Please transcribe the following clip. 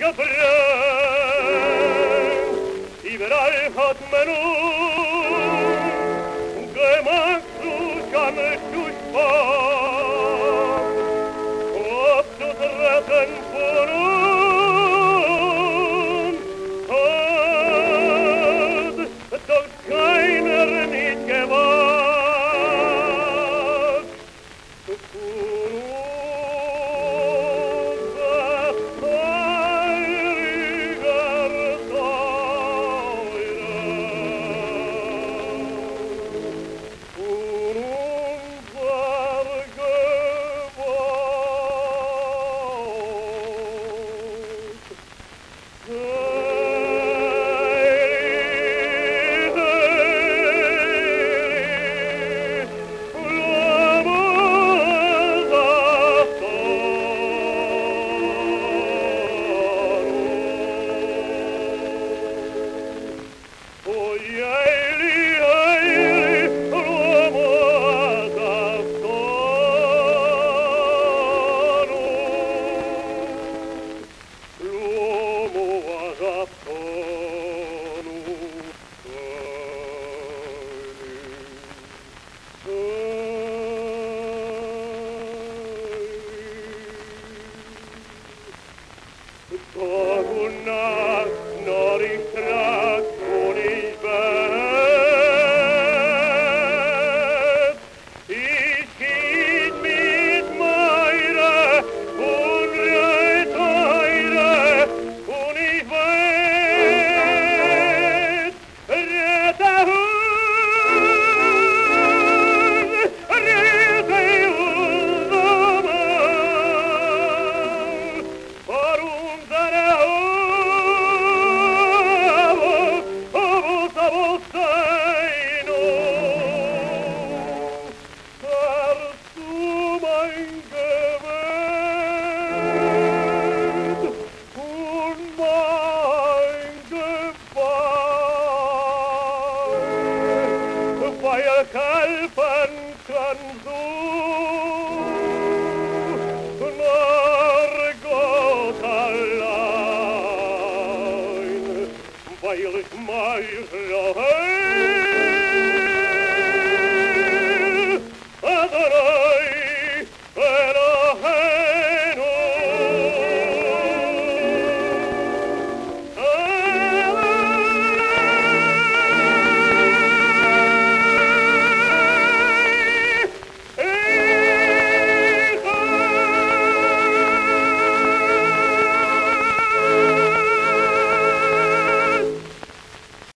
Überall hat man gemacht, so kann es zu spät. Ob zu treffen von uns hat doch keiner nicht gewagt. Von Tag und Nacht, nur ich trag und ich bett. Ich geht mit meiner Unrecht heure und ich wett. Rette uns, rette unser Mann. Warum kalpen kann so nur Gott allein, weil ich mein